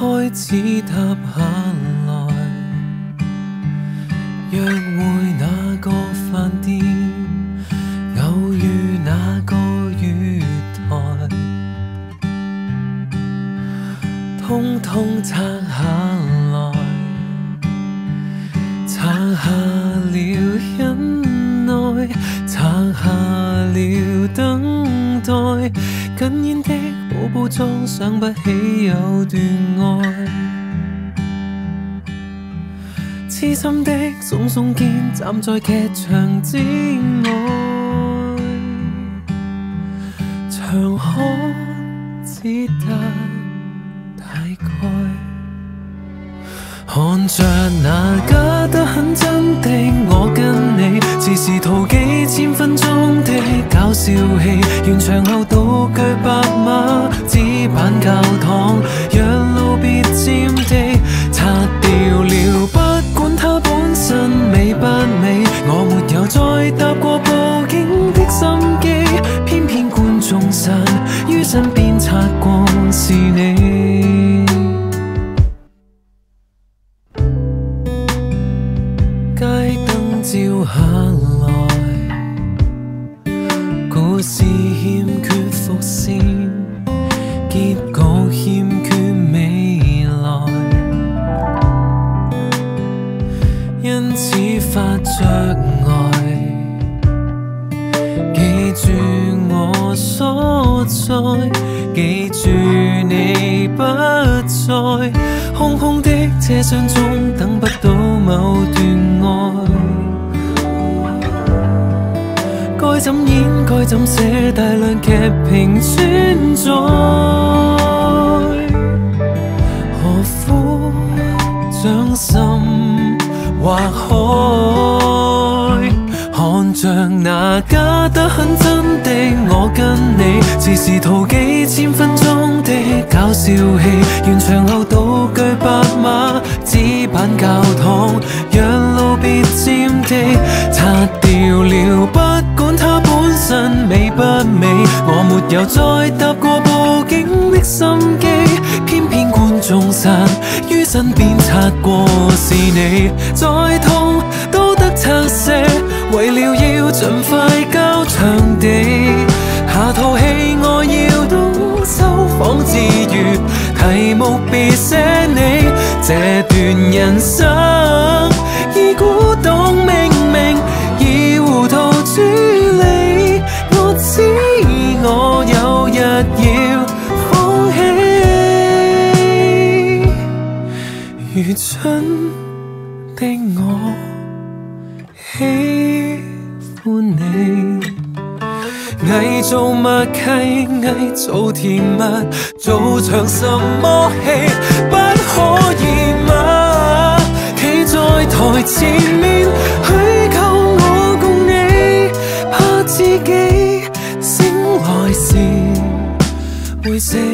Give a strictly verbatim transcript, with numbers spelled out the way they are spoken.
開始塌下來，約會那個飯店，偶遇那個月台，通通拆下來，拆下了忍耐，拆下了等待，緊煙的寶寶裝想不起有段愛，痴心的聳聳肩站在劇場之外，長看只得大概，看着那假得很真的我跟你，似是逃幾千分鐘的搞笑戲，完場後道具白馬紙板教堂，讓路別佔地，拆掉了不管它本身美不美，我沒有再搭過報警的心機，偏偏觀眾散於身邊擦過是你。街燈照下來，故事欠缺伏線，結局欠缺未來，因此發着呆，記住我所在，記住你不在，空空的車廂中等不到某段愛，該怎演該怎寫，大量劇評存在，何苦將心劃開，看着那假得很真的我跟你，似是逃幾千分鐘的搞笑戲，完場後道具白馬紙板教堂，讓路別佔地，拆掉了不管它本身美不美，我沒有再搭過報警的心機，偏偏觀眾散於身邊擦過是你，再痛都得拆卸，為了要盡快交場地，下套戲我要懂收放自如，題目別寫你，這段人生已古董明明已糊塗處理，我知我有日要放棄，愚蠢的我喜歡你，偽造默契，偽造甜蜜，做場什麼戲不可以嗎？企在台前面虛構我共你，怕自己醒來時會死。